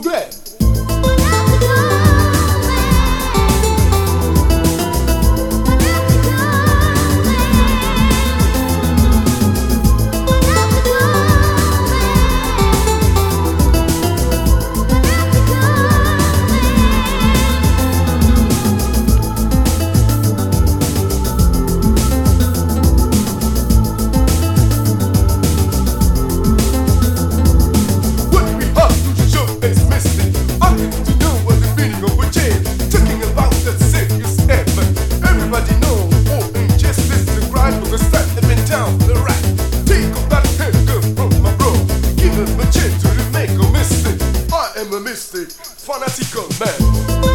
regret. A mystic, fanatical man.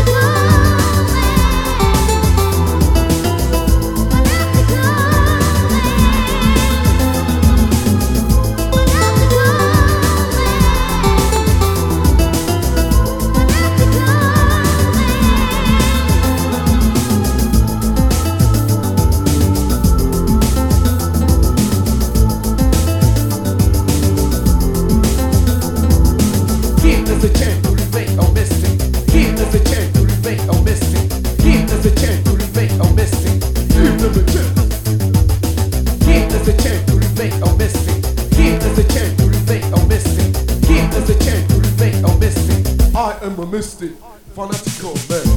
There's a chance to remain or missing. Here there's a chance to remain or missing. Here there's a chance to remain or missing. Here there's a chance. Here there's a chance to remain or missing. Here there's a chance to remain or missing. Here there's a chance to remain or missing. I am a mystic, fanatical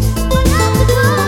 man.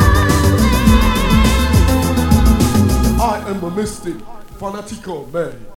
A mystic, fanatical man.